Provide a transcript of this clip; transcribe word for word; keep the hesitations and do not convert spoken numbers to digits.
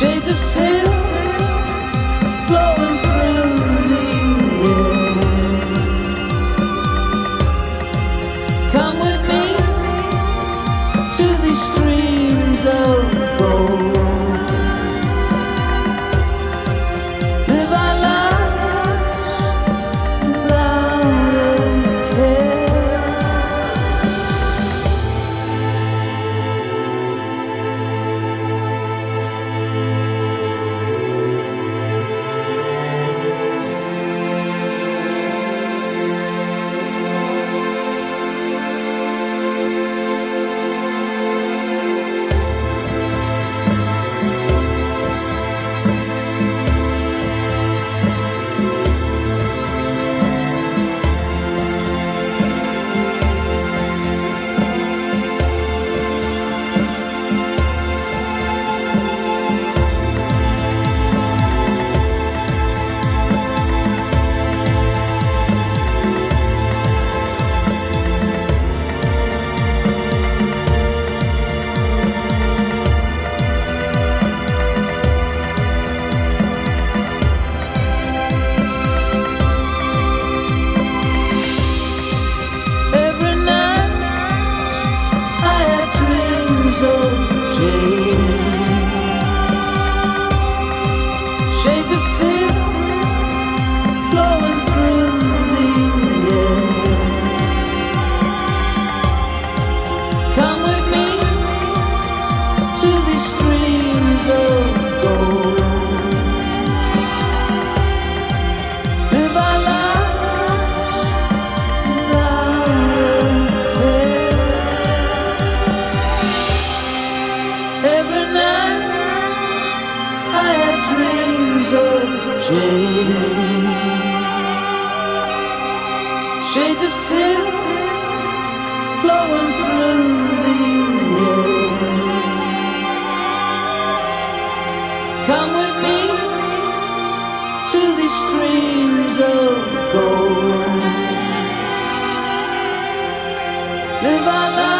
Shades of silk flowing through the air. Come with me to these streams of gold. Live our lives without a care. Every night I had dreams of Jane. Shades of silk flowing through the air. Come with me to these streams of gold. Live our lives without a care. Every night I had dreams of Jane. Shades of silk flowing through the air. Come with me to these streams of gold. Live our lives